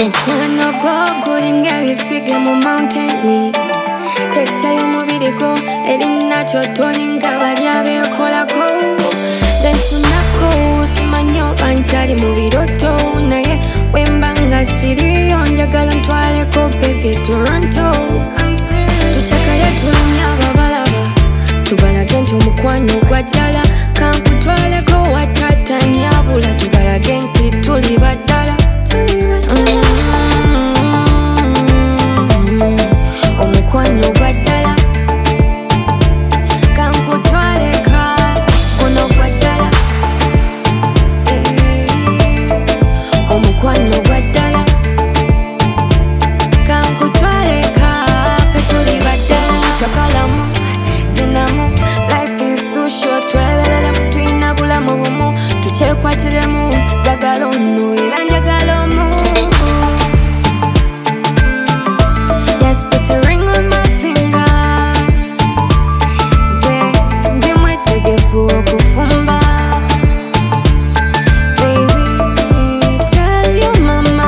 Omukwano gwo gulinga ebisige mu mountain. Tekita y'omubiri gwo erina ky'otolinga bali abeekolako. Nze nsunako simanyi oba nkyali mu biroto, naye bwe mba nga siriyo njagala ntwaleko baby e Toronto. Tukyakaye tulumya ababalaba tubalage nti omukwano gwa ddala, kankutwaleko watatanya bula tubalage nti tuli baddala. Omukwano gwa ddala kankutwaleka ono gwa ddala. Omukwano gwa ddala kankutwaleka ffe tuli baddala. Kyakalamu zinamu life is too short, twebereremu tuyina bulamu bumu, tukyekwatiremu njagala ono era njagala omu. Yes, put a ring on my finger. Nze ndi mwetegefu okufumba. Baby, tell your mama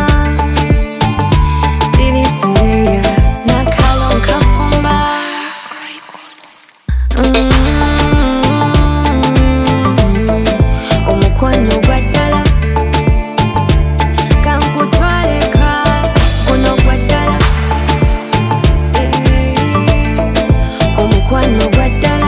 siri sireya nakalo nkafumba. Omukwano gwa ddala kankutwaleka ono gwa ddala. Omukwano gwa ddala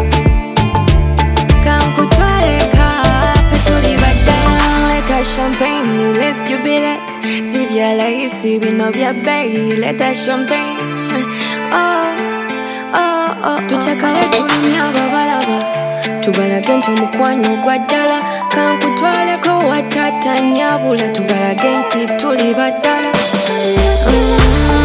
kankutwaleka ffe tuli baddala. Leta champagne, let's jubilate. Si bya layisi bino bya bei, leta champagne. Tukyakale tulumya ababalaba tubalage nti omukwano gwa ddala, kankutwaleko watatanya bula tubalage nti tuli baddala.